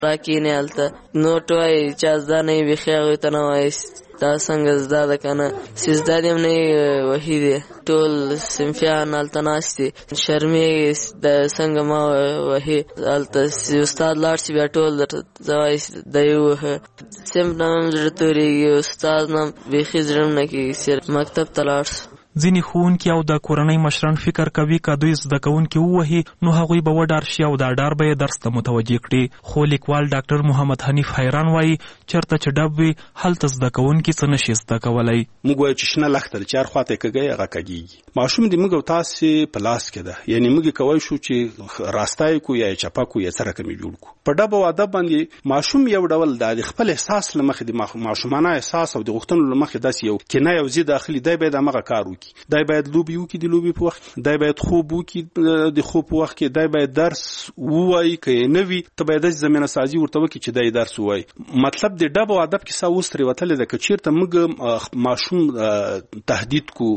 راکینې هلته نوټ وایي چې زده نه وي بیخي هغوی ته نه وایي دا څنګه زده ده که نه چې زده دې هم نه وهي دی ټول صنفیان هلته ناست دي شرمېږي د څنګه ما وهي هلته استاد لاړ شي بیا ټول درته وایي دی ووهه صنف نه هم زړه تورېږي استاد نه هم بیخي زړه هم نه کېږي چې مکتب ته لاړ شو. ځینې ښوونکي او د کورنۍ مشران فکر کوي که دوی زده کوونکي ووهي نو هغوی به وډار شي او دا ډار به یې درس ته متوجه کړي. خو لیکوال ډاکټر محمد حنیف حیران وایي چېرته چې ډب وي هلته زده کوونکي څه نشي زده کولی. موږ وایو چې شنه لښته ده چې هر خوا ته یې کږی هغه کږېږي. ماشوم د موږ او تاسې په لاس کې ده، یعنې موږ کولی شو چې راستی کو یا یې چپه کو یا څه رقم یې جوړ کو. په ډب او ادب باندې ماشوم یو ډول د خپل احساس له مخې د ماشومانه احساس او د غوښتنو له مخې داسې یو کنه یو ضد داخلي دی باید همغه کار وکړي، دی باید لوبې وکړي د لوبې په وخت، دی باید خوب وکړي د خوب په وخت کې، دی باید درس ووایي که یې نه وي ته باید داسې زمینه سازي ورته وکړي چې دی درس ووایي. مطلب د ډب او ادب کیسه اوس ترې وتلې ده که چېرته موږ ماشوم تهدید کو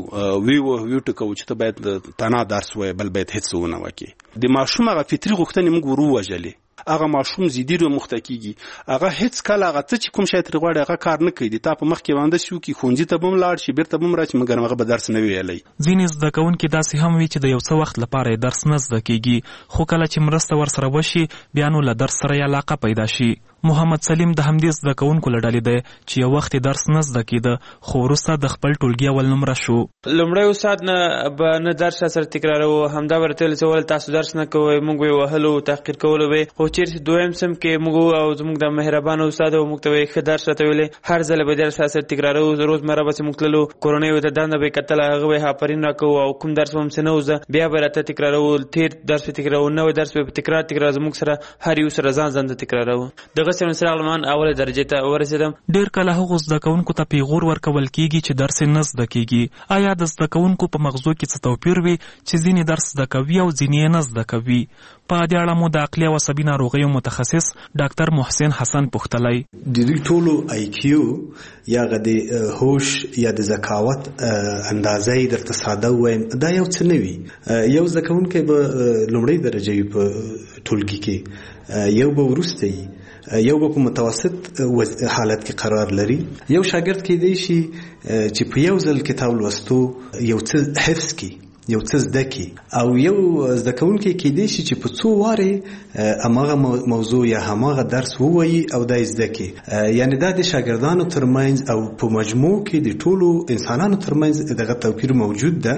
وټکوو چې ته باید تنها درس ووایي بل باید هېڅ ونه وکړي، د ماشوم هغه فطري غوښتنې موږ ور ووژلې. هغه ماشوم زیدي رو مخته کیږي، هغه هیڅ کله هغه څه چې کوم شی ترې غواړي هغه کار نه کوي، تا په مخ کې وانده شي وکړي ښوونځي ته به هم لاړ شي بیرته به هم راشي مګر هغه به درس نه وي ویلی. ځینې زده کوونکي داسې هم وي چې د یو څه وخت لپاره یې درس نه زده کیږي خو کله چې مرسته ورسره وشي بیا نو له درس سره یې علاقه پیدا شي. محمد سلیم د همدې زده کوونکو له ډلې دی چې یو وخت درس نه زده کېده خو وروسته د خپل ټولګي اول نمره شو. لومړی استاد نه درس سره تکراروه، همدا ورته ویل چې ولې تاسو درس نه کوئ، موږ به یې وهلو تحقیر کولو به. خو چېرته دویم صنف کې موږ او زموږ د مهربانه استاد موږ ته وایي ښه درس راته ویلې، هر ځل به درس سره تکراروه، روزمره بسې موږ تللو، کورنۍ ورته دنده به یې کتله، هغه به یې آفرین راکوو او کوم درس به هم څه نه وزده بیا به راته تکراروو، تېر درس به تکراروو، نوی درس به تکرار زموږ سره هر یو سره ځان ځان ته تکراروو. دغسې مسراغلمان اوله درجې ته ورسېدم. ډېر کله هغو زده کوونکو ته پیغور ورکول کېږي چې درس یې نه زده کېږي. آیا د زده کوونکو په مغزو کې څه توپیر وي چې ځینې درس زده کوي او ځینې یې نه زده کوي؟ په دې اړه مو د عقلي او عصبي ناروغیو متخصص ډاکټر محسن حسن پوښتلی. د دوی ټولو IQ یا د هوش یا د ذکاوت اندازه یې درته ساده ووایم دا یو څه نه وي. یو زده کوونکی به لومړۍ درجه وي په ټولګي کې، یو به وروسته وي، یو به په متوسط حالت کې قرار لري. یو شاګرد کېدی شي چې په یو ځل کتاب لوستو یو څه حفظ کړي، یو څه زده کړي، او یو زده کوونکی کېدی شي چې په څو وارې هماغه موضوع یا هماغه درس ووایي او دا یې زده کړي. یعنې دا د شاګردانو ترمنځ او په مجموع کې د ټولو انسانانو ترمنځ دغه توپیر موجود ده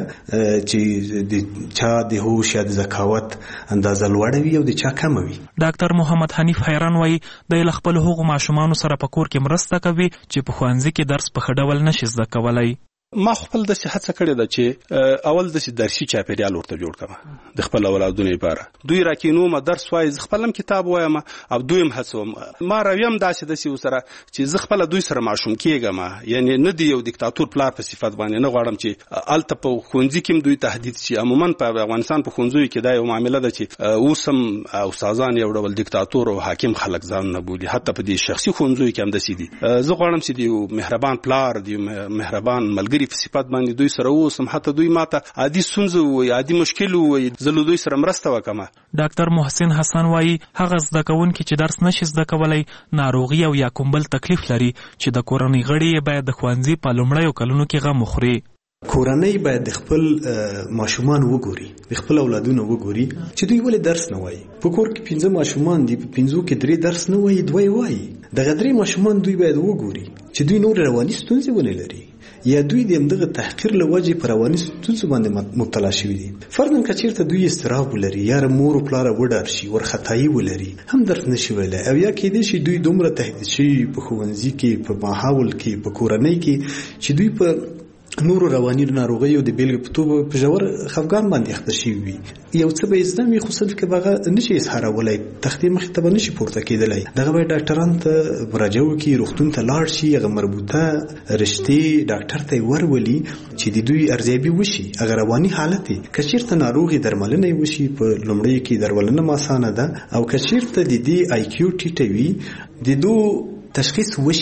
چې د چا د هوش یا د ذکاوت اندازه لوړه وي او د چا کمه وي. ډاکټر محمد حنیف حیران وایي دی له خپلو هغو ماشومانو سره په کور کې مرسته کوي چې په ښوونځي کې درس په ښه ډول نشي زده کولی. ما خپل داسې هڅه کړې ده چې اول داسې درسي چاپېریال ورته جوړ کړم د خپل اولادونو لپاره. دوی راکینوم درس وایي، زه خپل هم کتاب وایم او دوی هم هڅوم. ما رویم داسې ورسره چې زه خپله دوی سره ماشوم کېږم، یعنې نه د یو دیکتاتور پلار په صفت باندې نه غواړم چې هلته په ښوونځي کې هم دوی تهدید شي. عموما په افغانستان په ښوونځیو کې دا یو معامله ده چې اوس هم استادان یو ډول دیکتاتور او حاکم خلک ځانونه بولي، حتی په دې شخصي ښوونځیو کې هم داسې دي. زه غواړم چې د یو مهربان پلار، د یو مهربان ملګري په صفت باندې دوی سره اوسم، حتی دوی ماته عادي ستونزه ووایي، عادي مشکل ووایي، زه له دوی سره مرسته وکړم. ډاکټر محسن حسن وایي هغه زده کوونکي چې درس نشي زده کولی ناروغي او یا کوم بل تکلیف لري چې د کورنۍ غړي یې باید د ښوونځي په لومړیو کلونو کې غم وخوري. کورنۍ باید د خپل ماشومان وګوري، د خپل اولادونو وګوري چې دوی ولې درس نه وایي. په کور کې 15 ماشومان دي، په 15 کې 3 درس نه وایي، 2 وایي. دغه 3 ماشومان دوی باید وګوري چې دوی نور رواني ستونزې ونه لري یا دوی د همدغه تحقیر له وجې په رواني ستونزو باندې مبتلا شوي دي. فرضاً که چېرته دوی اضطراب ولري یا مور او پلاره وډار شي، ورختایي ولري، هم درس نشي ویلی، او یا کېدای شي دوی دومره تهدید شوي په ښوونځي کې، په ماحول کې، په کورنۍ کې چې دوی په نورو رواني ناروغیو د بیلګې په توګه په ژور خفګان باندې اخته شوي وي. یو څه به یې زده وي خو صرف کې به هغه نشي اظهارولی، تختې مخې ته به نشي پورته کېدلی. دغه باید ډاکټرانو ته مراجعه وکړي، روغتون ته لاړ شي، هغه مربوطه رشتې ډاکټر ته یې ورولي چې د دوی ارزیابي وشي، هغه رواني حالت یې. که چېرته ناروغ یې درملنه یې وشي، په لومړیو کې درملنه اسانه ده، او که چېرته د دې IQ ټیټه وي، د دو تشخیص وشي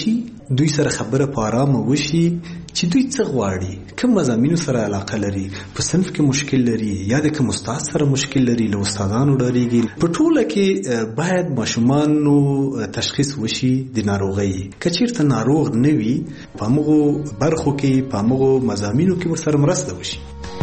دوی سره خبره په آرامه وشي چې دوی څه غواړي، کوم مضامینو سره علاقه لري، په صنف کې مشکل لري یا د کوم استاد سره مشکل لري، له استادانو ډاریږي. په ټوله کې باید ماشومانو تشخیص وشي د ناروغۍ. که چیرته ناروغ نه وي، په هغو برخو کې په هغو مضامینو کې ورسره مرسته وشي.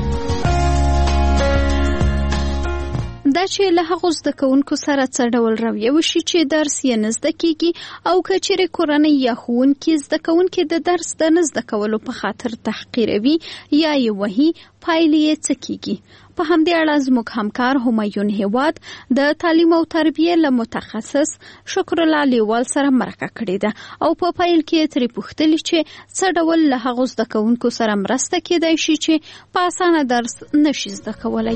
دا چې له هغو زده کوونکو سره څه ډول رویه وشي چې درس یې نه زده کیږي، او که چیرې کورنۍ یا ښوونکي زده کوونکي د درس د نه زده کولو په خاطر تحقیروي یا یې وهي، پایلې یې څه کیږي. په همدې اړه زموږ همکار همایون هیواد د تعلیم او تربیه له متخصص شکر الله لیوال سره مرکه کړې ده او په پیل کې ترې پوښتلي چې څه ډول له هغو زده کوونکو سره مرسته کیدای شي چې په اسانه درس نشي زده کولی.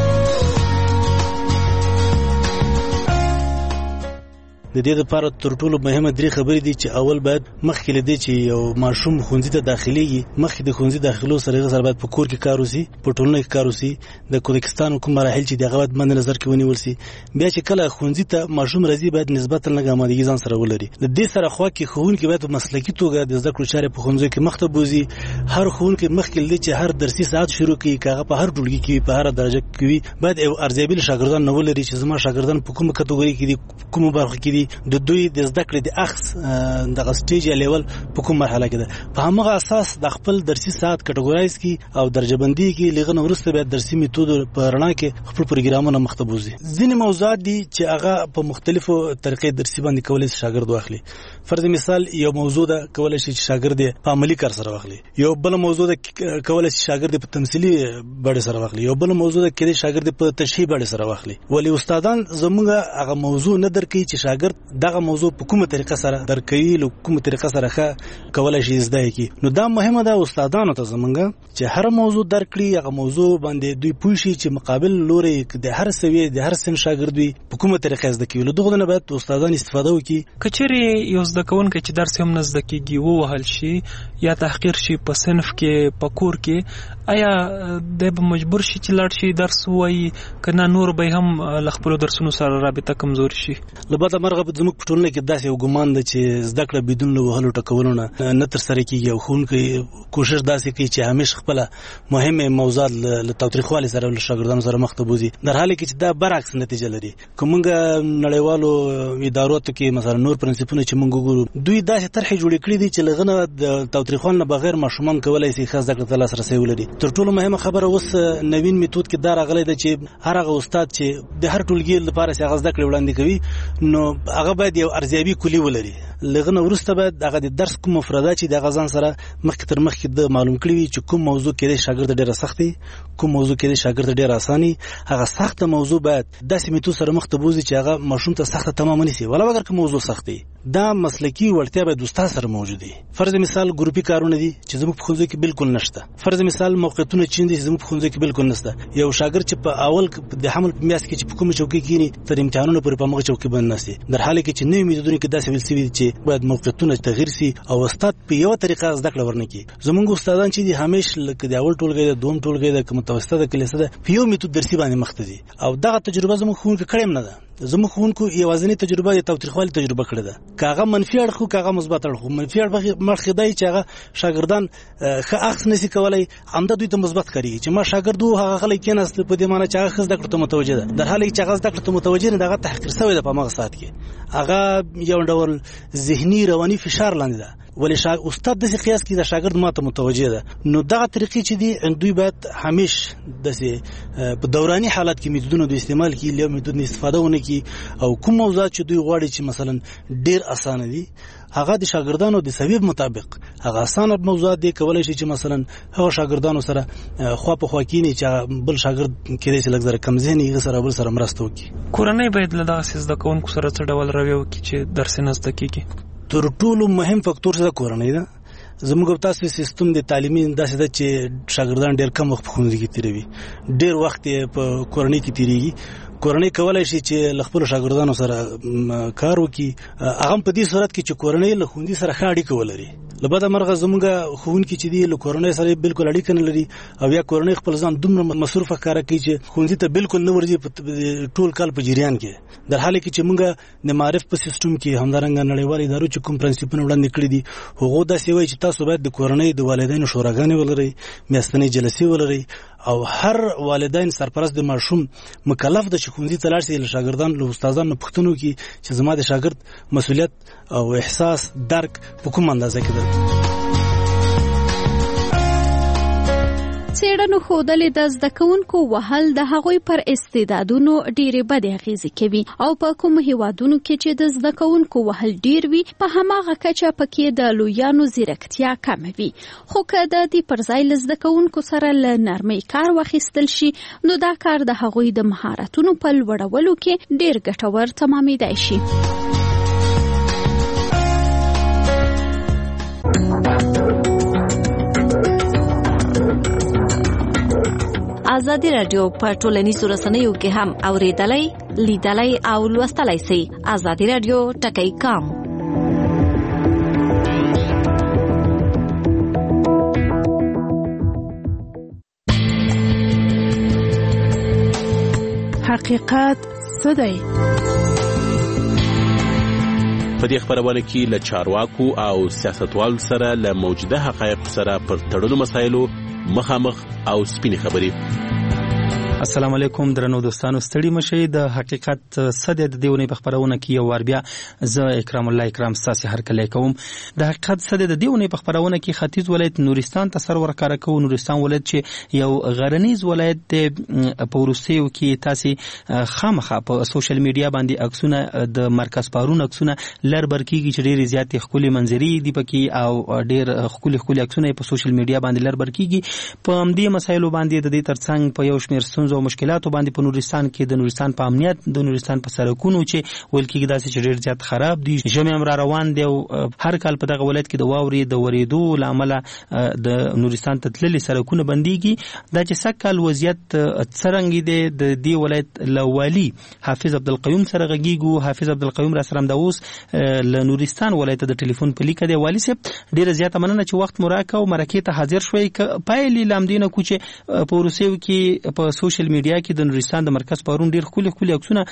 د دې لپاره تر ټولو مهمه درې خبرې دي چې اول باید مخکې له دې چې یو ماشوم ښوونځي ته داخليږي، مخکې د ښوونځي داخلو سره باید په کور کې کار وشي، په ټولنه کې کار وشي، د کوردستان کوم مراحل چې دغه باید مد نظر کې ونیول شي. بیا چې کله ښوونځي ته ماشوم راځي باید نسبتا لږ آمادګي ځان سره ولري. د دې سره خو کې ښوونکي باید په مسلکي توګه د زده کړو چارې په ښوونځي کې مخته بوزي. هر ښوونکی مخکې له دې چې هر درسي ساعت شروع کړي، کاغه په هر ټولګي کې په هر درجه کې باید یو ارزیابي شاګردان نه ولري چې زما شاګردان په کومه کټګوري کې دي، کومه برخه کې دي، د دوی د زده کړې د اخص دغه سټیج یا لیول په کوم مرحله کې ده. په همغه اساس د خپل درسي ساعت کټګورایز کی او درجه بندي کې لغه وروسته بیا درسي میتود په رڼا کې خپل پروګرامونه مختبوزي. ځینې موضوعات دي چې هغه په مختلفو طریقې درسي باندې کولای شي شاګرد واخلي. فرض مثال یو موضوع ده کولای شي چې شاګرد په عملی کار سره واخلي، یو بل موضوع ده کولای شي شاګرد په تمثيلي بڼه سره واخلي، یو بل موضوع ده کله شاګرد په تشریح بڼه سره واخلي. ولی استادان زموږه هغه موضوع نه درکې چې شاګرد دغه موضوع په کومه طریقه سره درکوي، له کومه طریقه سره کولای شي زده کی. نو دا مهمه ده استادانو ته زمونږه چې هر موضوع درکړي، هغه موضوع باندې دوی پوه شي چې مقابل لوري د هر سوي د هر سن شاګرد وي په کومه طریقه زده کوي. له دغه نه باید استادان استفاده وکړي. کچېرې یو زده کوونکی چې درس هم نه زده کیږي ووهل شي یا تحقیر شي په صنف کې په کور کې، آیا د به مجبور شي چې لاړ شي درس وایي کنه نور به هم ل خپل درسونو سره رابطه کمزوري شي؟ لباده مرغه زموږ په ټولنه کې داسې یو ګمان ده چې زده کړه بدون له وهلو ټکولو نه تر سره کیږي، او ښوونکی کوشش داسې کوي چې همیش خپل مهمه موضوعات له تاوتریخوالي سره له شاګردانو سره مخ ته بوزي، در حاله کې چې دا برعکس نتیجه لري. کومه نړیوالو ادارو کې مثلا نور پرنسپونه چې موږ ګورو، دوی داسې طرحې جوړې کړې دي چې لغنه د تاوتریخوالي نه بغیر ماشومان کولای شي خاص ذکر ته لاسرسي ولري. تر ټولو مهمه خبره اوس نوین میتود کې دا راغلی ده چې هر هغه استاد چې د هر ټولګي لپاره څنګه زده کړې وړاندې کوي، نو هغه باید یو ارزیابي کلی ولري. لغنه ورسته باید هغه د درس کوم مفردات چې د غزان سره مخکې تر مخکې د معلوم کړی وي چې کوم موضوع کې د شاګرد ډیره سختي، کوم موضوع کې د شاګرد ډیره اساني. هغه سخته موضوع باید داسې میتود سره مخ ته بوزي چې هغه ماشوم ته سخته تمام نشي، ولا اگر کوم موضوع سختي دا مسلکی وړتیا باید استاد سره موجود وي. فرض مثال ګروپي کارونه دي چې زموږ په ښوونځي کې بالکل نشته. فرض مثال موقعیتونه چې دي زموږ په ښوونځي کې بالکل نشته. یو شاګرد چې په اول د حمل په میاشت کې چې په کومه چوکۍ کېني تر امتحانونو پورې په هغه چوکۍ باندې نشي، در حاله کې چې نوې میتودونه کې داسې ویل شوي چې باید موقعیتونه تغیر شي او استاد په یو طریقه زده کړه ورنکي. زموږ استادان چې دي همیش لکه د اول ټولګي د دوم ټولګي د متوسطه د کلیسه ده په یو میتود درسي باندې مخته دي، او دغه تجربه زموږ ښوونکي کړم نه ده. زموږ ښوونکو یوازینی تجربه د تاوتریخوالي تجربه کړې ده، کاغه منفي اړخ خو کاغه مثبت اړخ. منفي اړخ مخکې دی چې هغه شاګردان ښه اخس نشي کولای، همدا دوی ته مثبت کوي چې ما شاګرد هغه غلي کېناست په دې معنی چې هغه خز د کړه متوجه ده، در حاله چې هغه د کړه متوجه نه دغه تحقیر شوی ده په هغه سات کې، هغه یو ډول ذهني رواني فشار لاندې ده. ولی استاد د قیاس کې د شاګرد ماته متوجه ده. نو دغه طریقې چې دي دوی باید همیش د په دوراني حالت کې میتودونو د استعمال کې له میتود استفاده ونه کی، او کوم موضوعات چې دوی غواړي چې مثلا ډیر اسانه دي هغه د شاګردانو د سویب مطابق هغه اسانه موضوعات دي کولای شي چې مثلا هغه شاګردانو سره خو په خوا کې نه چې بل شاګرد کېدای شي لږ زره کم ذهني سره بل سره مرسته وکړي. کورنۍ باید له دغه زده کوونکو سره څه ډول رویه وکړي چې درس نه زده کیږي؟ تر ټولو مهم فاکتور څه کورنۍ ده. زموږ تاسو سیستم د تعلیمي داسې ده چې شاګردان ډېر کم وخت په ښوونځي کې تیروي، ډېر وخت په کورنۍ کې تیریږي. کورنۍ کولای شي چې خپل شاګردانو سره کار وکړي، هغه په دې صورت کې چې کورنۍ له ښوونځي سره ښه اړیکه ولري لبدا مرغه زموږه ښوونکي چې دی له کورنۍ سره بالکل اړیکه نه لري او یا کورنۍ خپل ځان دومره مصروفه ښکاره کوي چې ښوونځي ته بالکل نه ورځي ټول کال په جریان کې، در حاله کې چې موږ د معرف په سیستم کې همدارنګه نړیوال ادارو چې کوم پرنسپونه وړاندې کړي دي هغه داسې وایي چې تاسو باید د کورنۍ د والدینو شوراګانې ولرئ، میاشتنۍ جلسې ولرئ او هر والدین سرپرست د ماشوم مکلف د ښوونځي ته لاړ شي، له شاګردانو له استادانو پوښتنه وکړي چې زما د شاګرد مسؤلیت او احساس درک په کوم اندازه کې ده. څېړنو ښودلې د زده کوونکو وهل د هغوی پر استعدادونو ډېرې بدې اغېزې کوي او په کومو هیوادونو کې چې د زده کوونکو وهل ډېر وي په هماغه کچه پکې د لویانو ځیرکتیا کمه وي. خو که د دې پر ځای له زده کوونکو سره له نرمۍ کار واخیستل شي نو دا کار د هغوی د مهارتونو په لوړولو کې ډېر ګټور تمامېدای شي. ازادي رادیو په ټولنیزو رسنیو کې هم اوریدلای، لیدلای او لوستلای شئ. ازادي رادیو ټکی کام. حقیقت څه دی؟ په دې خبرونه کې له چارواکو او سیاستوالو سره له موجوده حقایق سره پر تړلو مسایلو مخامخ او سپینې خبرې. السلام علیکم درنو دوستانو، ستړي مشئ. د حقیقت صد د دیونی په خبرونه کې یو ور بیا زه اکرام الله اکرام ستاسو هر کله کوم. د حقیقت صد د دیونی په خبرونه کې ختیځ ولایت نورستان ته سر ورکاره کوو. نورستان ولایت چې یو غرنیز ولایت د پوروسیو کې تاسو خامخا په سوشل میډیا باندې عکسونه د مرکز پارون عکسونه لر برکیږي چې ډېر زیات خولي منظرې دی پکې او ډېر خولي عکسونه په سوشل میډیا باندې لر برکیږي. په همدې مسایلو باندې د دې ترڅنګ په یو شمېر او مشکلاتو باندې په نورستان کې د نورستان په امنیت، د نورستان په سړکونو چې ویل کېږي داسې چې ډېر زیات خراب دي، ژمی هم را روان دی او هر کال په دغه ولایت کې د واورې د ورېدو له امله د نورستان ته تللي سړکونه بندېږي. دا چې سږ کال وضعیت څرنګه دی د دې ولایت له والي حافظ عبدالقیوم سره غږیږو. حافظ عبدالقیوم را سره همدا اوس له نورستان ولایت د ټلیفون په لیکه دی. والي صاحب ډېره زیاته مننه چې وخت مو راکړ او مرکې ته حاضر شوئ. پایلې له همدې نه کوو چې په وروستیو کې په سوشل میډیا کې د نورستان د مرکز پارون ډیر ښکلي عکسونه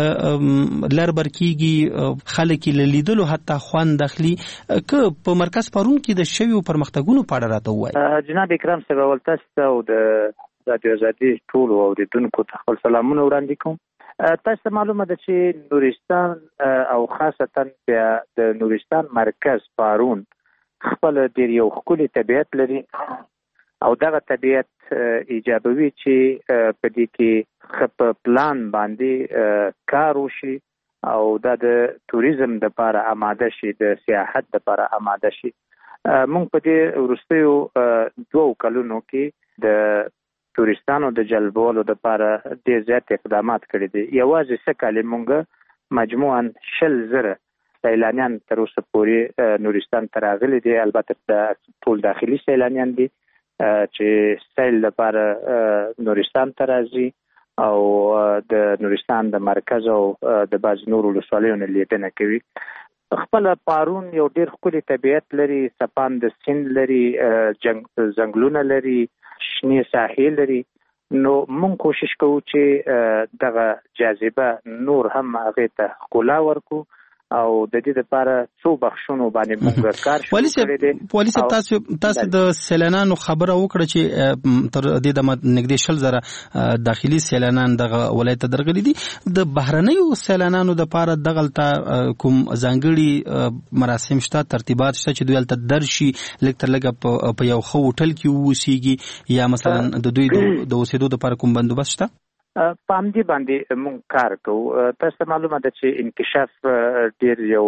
لر برکیږي، خلک یې لیدلو حتی خوند اخلي. که په مرکز پارون کې د شویو پرمختګونو په اړه راته ووایي. جناب اکرام صاحب، اول تاسو ته او د رادیو ازادي ټولو اوریدونکو ته خپل سلامونه وړاندې کوم. تاسو ته معلومه ده چې نورستان او خاصتا د نورستان مرکز پارون خپل ډیر یو ښکلي طبیعت لري او دغه طبیعت ایجابوي چې په دې کې په پلان باندې کار وشي او دا د توریزم د لپاره آماده شي، د سیاحت د لپاره آماده شي. موږ په دې وروستیو 2 کلونو کې د تورستانو د جلبولو د لپاره ډېر زیات اقدامات کړي دي. یوازې څه کال موږ مجموعاً 100,000 سیلانیان تر اوسه پورې نورستان ته راغلي دي. البته ټول داخلي سیلانیان دي چې سیل لپاره نورستان ته راځي او د نورستان د مرکز او د بعض نورو ولسوالیو نه لیدنه کوي. خپل پارون یو ډېر ښکلي طبیعت لري، سپاند سیند لري، ځنګلونه لري، شنې ساحې لري. نو موږ کوشش کوو چې دغه جاذبه نور هم هغې ته ښکلا ورکو او د دې لپاره څو بخښونو باندې موږ کار شروع کړی دی. والي صاحب، تاسو د سیلانانو خبره وکړه چې تر دې دمه نږدې 100,000 داخلي سیلانان دغه ولایت ته درغلي دي. د بهرنیو سیلانانو لپاره دغلته کوم ځانګړي مراسم شته، ترتیبات شته چې دوی هلته درشي، لږ تر لږه په یو ښه هوټل کې واوسیږي، یا مثلا د دوی د اوسېدو لپاره کوم بندوبست شته؟ په همدې باندې موږ کار کوو. تاسو ته معلومه ده چې انکشاف ډېر یو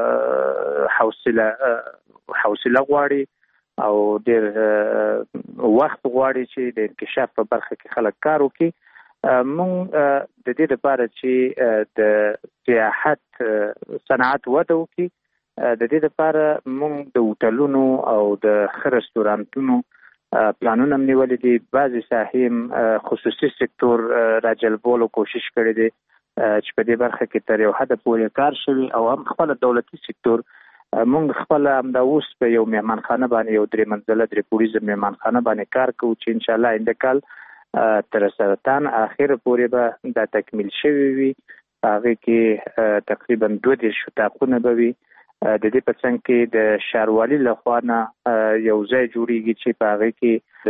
حوصله غواړي او ډېر وخت غواړي چې د انکشاف په برخه کې خلک کار وکړي. موږ د دې لپاره چې د سیاحت صنعت وده وکړي، د دې لپاره موږ د هوټلونو او د ښه رستورانتونو پلانونه نیولې دي. بعضې ساحې خصوصي سکتور راجلبولو کوشش کړی دی چې په دې برخه کې تر یو حده پورې کار شوي او هم خپل دولتي سکتور مونږ خپل همدا اوس په یو مهمانخانه باندې یو 3 منزله 3 پوړیزه مهمانخانه باندې کار کوو چې ان شاء الله آینده کال تر سرطان اخر پورې به دا تکمیل شوی وي. هغه کې تقریبا 2 شتاقونه به وي. د دې په څنګ کې د شاروالي لخوا نه یو ځای جوړیږي چې په هغه کې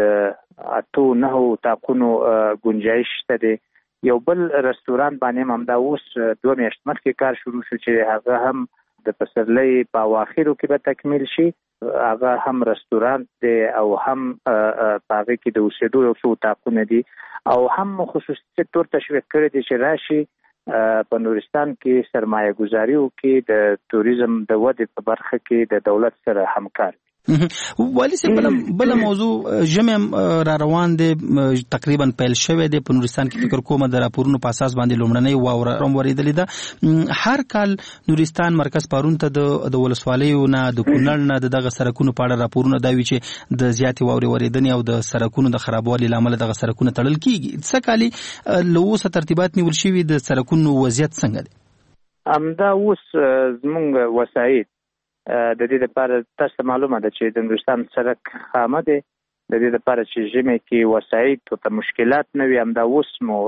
د 8-9 تاقونو گنجائش شته دی. یو بل رستوران باندې هم دا اوس 2 میاشتې مخکې کار شروع شو چې هغه هم د پسرلي په اواخرو کې به تکمیل شي. هغه هم رستوران دی او هم په هغه کې د اوسېدو یو څو تاقونه دي او هم خصوصي تور تشویق کړی دی چې راشي په نورستان کې سرمایه گذاري وکړي، د توریزم د ودې په برخه کې د دولت سره همکار. والی سي بل موضوع جمع را روان دي تقریبا پیل شوی دی په نورستان کې. فکر کوم د راپورونو په اساس باندې لومړنۍ واوره ورېدلې ده. هر کال نورستان مرکز پارون ته د ولسوالیو نه د کونړ نه دغه سرکونو په اړه راپورونه دا وی چې د زیاتې واورې ورېدنې او د سرکونو د خرابوالي لامل دغه سرکونه تړل کیږي. څه کالي لوسه ترتیبات نیول شوي د سرکونو وضعیت څنګه دی؟ همدا اوس زموږ وسایل د دې لپاره تاسو معلومه ده چې د نورستان سرک خامه دی. د دې لپاره چې ژمي کې وسایل ته مشکلات نه وي، همدا اوس مو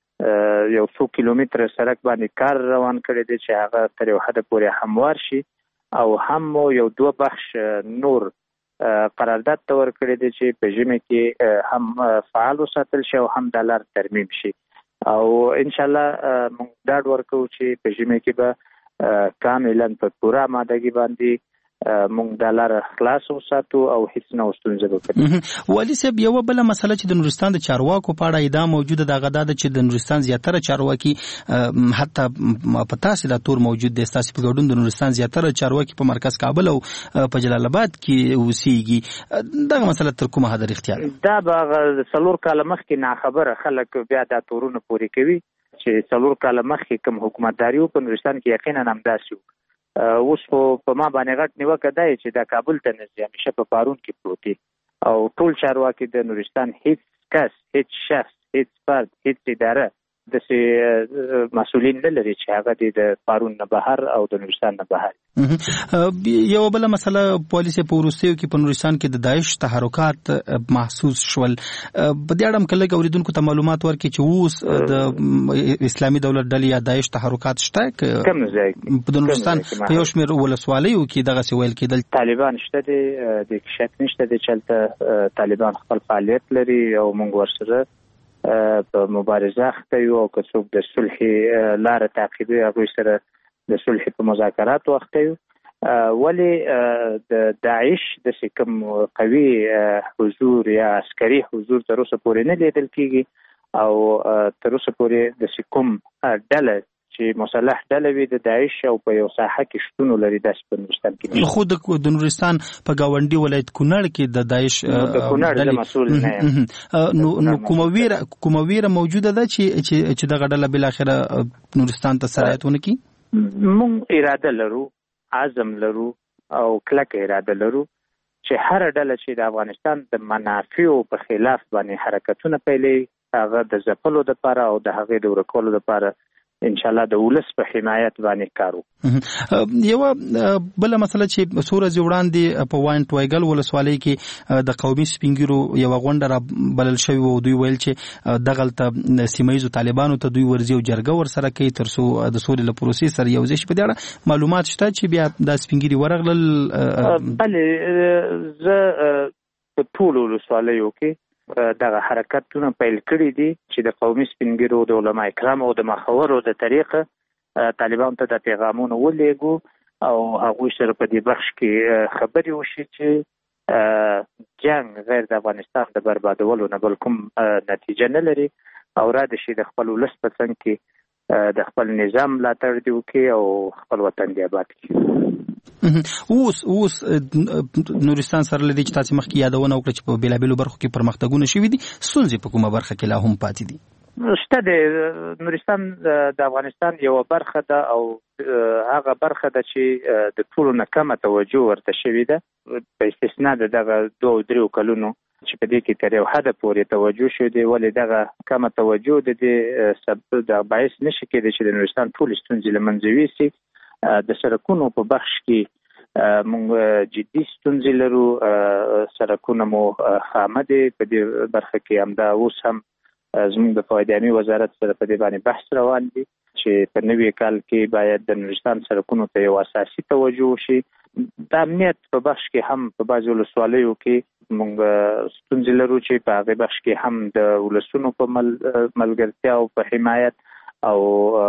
یو څو کیلومتر سرک باندې کار روان کړی دی چې هغه تر یو حد پورې هموار شي او هم یو 2 بخش نور قرارداد ته ورکړی دی چې په ژمي کې هم فعال وساتل شي او هم د لار ترمیم شي. او ان شاء الله موږ ډاډ ورکو چې په ژمي کې به کاملا په پوره مادهګي باندې موږ د لار خلاص وساتو او هیڅ نه ستونزه وکړي. والی صاحب یو بل مسله چې د نورستان د چارواکو په اړه دا موجوده ده غدا ده چې د نورستان زیاتره چارواکي حتی په تاسو د تور موجود دي. تاسو په ګډون د نورستان زیاتره چارواکي په مرکز کابل او په جلال آباد کې اوسېږي. دا مسله تر کومه حد اختیار دا به 4 کال مخکې نه خبره خلک بیا د تورونه پوری کوي چې 4 کال مخکې کوم حکومتداري په نورستان کې یقینا همداسې وو. اوس په ما باندې غټ نیوکه دی چې د کابل ته نږدې همیشه په پارون کې پروت دي او ټول چارواکي د نورستان هیڅ کس، هیڅ شخص، هیڅ فرد، هیڅ اداره داسې مسؤلین نه لري چې هغه د پارون نه بهر او د نورستان نه بهر. یو بل مسله پالیسي په وروستیو کې په نورستان کې د داعش تحرکات محسوس شول. په دې اړه کله اوریدونکو ته معلومات ورکړي چې اوس د اسلامي دولت ډلې یا داعش تحرکات شته کوم ځای په نورستان په یو شمېر ولسوالیو کې دغه څه ویل کېدل. طالبان شته دي، د شک نشته دي چې طالبان خپل فعالیت لري او موږ ورسره په مبارزه اخته یو او که څوک د صلح لاره تعقیبوي هغوی سره د صلح په مذاکراتو اخته یو. ولی د داعش د کوم قوي حضور یا عسکري حضور تر اوسه پورې نه لیدل کیږي او تر اوسه پورې د کوم ډله چې مسلح ډله وي د داعش او په یو ساحه کې شتون لري د نورستان کې. خو د نورستان په گاونډي ولایت کونړ کې د داعش کونړ مسؤل نه کومه ویره موجوده ده چې دغه ډله بل اخره نورستان ته سرایت ونه کی. موږ اراده لرو، عزم لرو او کلکه اراده لرو چې هر ډله چې د افغانستان د منافعو په خلاف باندې حرکتونه پیلي هغه د ځپلو لپاره او د هغې د ورکولو لپاره ان شاء الله د ولس په حمایت باندې کارو. یو بل مسله چې سورج وړاندې په واینټ وایګل ولسوالۍ کې د قومي سپینګیرو یو غونډه را بلل شوی او دوی ویل چې دغلته سیمایزو طالبانو ته دوی ورځي او جرګه ور سره کوي تر څو د سولې له پروسې سره یو ځای شي. په دې اړه معلومات شته چې بیا د سپینګیري ورغلل؟ بله زه په ټول ولسوالیو کې دغه حرکتونه پیل کړي دي چې د قومي سپینګیرو د علما کرام او د مخورو د طریقه طالبان ته د پیغامونو ولېږو او هغوی سره په دې بخش کې خبرې وشي چې جنگ غیر د افغانستان د بربادولو نه بل کوم نتیجه نه لري او را د شي د خپل ولس په څنګ کې د خپل نظام ملاتړ دی وکړي او خپل وطن دی آباد کړي. اوس نورستان سره لدی چې تاسو مخکې یادونه وکړه چې په بیلابیلو برخو کې پرمختګونه شوي دي، ستونزې په کومه برخه کې لا هم پاتې دي؟ شته د نورستان د افغانستان یو برخه ده او هغه برخه ده چې د ټولو نه کمه توجه ورته شوې ده په استثنا د دغه 2-3 کلونو چې په دې کې تر یو حد پورې توجه شوې ده. ولې دغه کمه توجه د دې سبب د باعث نشي کېدی چې د نورستان ټول ستونزې له منځه یوسي. د سرکونو په بخش کې موږ جدي ستونزې لرو. سړکونه مو خامه دي. په دې برخه کې همدا اوس هم زموږ د فایدامي وزارت سره په دې باندې بحث روان دي چې په نوي کال کې باید د نورستان سړکونو ته یو اساسي توجه وشي. د امنیت په بخش کې هم په بعضو ولسوالیو کې موږ ستونزې لرو چې په هغه بخش کې هم د ولسونو په ملګرتیا او په حمایت او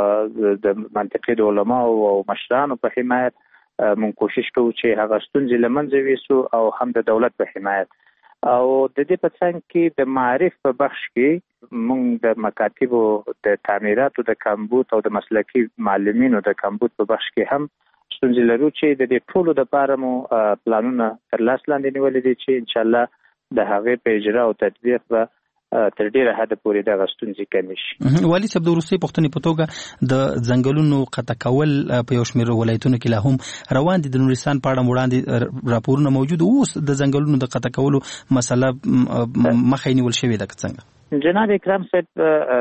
د منطقې د علماو او مشرانو په حمایت موږ کوشش کوو چې هغه ستونزې له منځه ویسو او هم د دولت په حمایت. او د دې په څنګ کې د معارف په بخش کې موږ د مکاتبو د تعمیراتو د کمبود او د مسلکي معلمینو د کمبود په بخش کې هم ستونزې لرو چې د دې ټولو لپاره مو پلانونه تر لاس لاندې نیولې دي چې ان شاء الله د هغې په اجرا او تطبیق به تر ډیره حد پورې دغه ستونزې کمې شي. والي صاحب، د وروستۍ پوښتنې په توګه د ځنګلونو قطع کول په یو شمېر ولایتونو کې لا هم روان دي. د نورستان په اړه وړاندې راپورونه موجود اوس د ځنګلونو د قطع کولو مسله مخې نیول شوې ده که څنګه؟ جناب اکرام صاحب،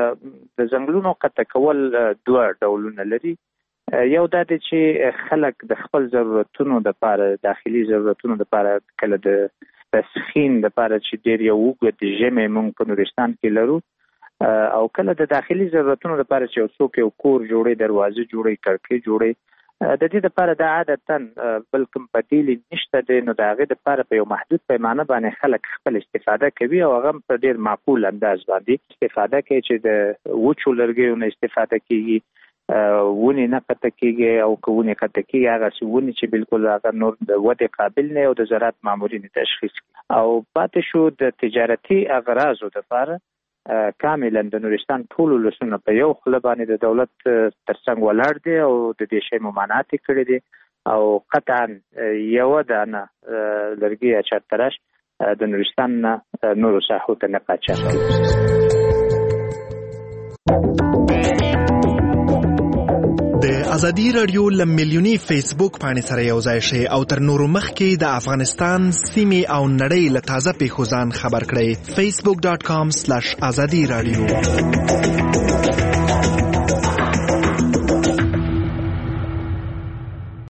د ځنګلونو قطع کول دوه ډولونه لري. یو دا دی چې خلک د خپل ضرورتونو لپاره، داخلي ضرورتونو لپاره، کله د تسخین لپاره چې ډېر یو اوږد ژمی موږ په نورستان کې لرو، او کله د داخلي ضرورتونو لپاره چې یو څوک یو کور جوړي، دروازه جوړي، کړکۍ جوړي. د دې لپاره د عادتاً بل کوم بدیل نشته دی، نو د هغې لپاره په یو محدود پیمانه باندې خلک خپل استفاده کوي او هغه په ډېر معقول انداز باندې استفاده کوي چې د وچو لرګیو نه استفاده کیږي، ونې نه قطع کیږي، او که ونې قطع کیږي هغه ونې چې بالکل هغه نور د ودې قابل نه او د زراعت مامورین تشخیص کړي. او پاتې شو د تجارتي اغراضو لپاره کاملا د نورستان ټول ولسونه په یو خوله باندې د دولت ترڅنګ ولاړ دي او د دې شی ممانعت کړي دي، او قطعا یو دانه لرګي یا چرترش د نورستان نه نورو ساحو ته نه قاچاق. د ازادي رادیو لمیلیونی فیسبوک باندې سره یو ځای شي او تر نورو مخکې د افغانستان سیمې او نړۍ له تازه پیښو ځان خبر کړئ. facebook.com/azadi radio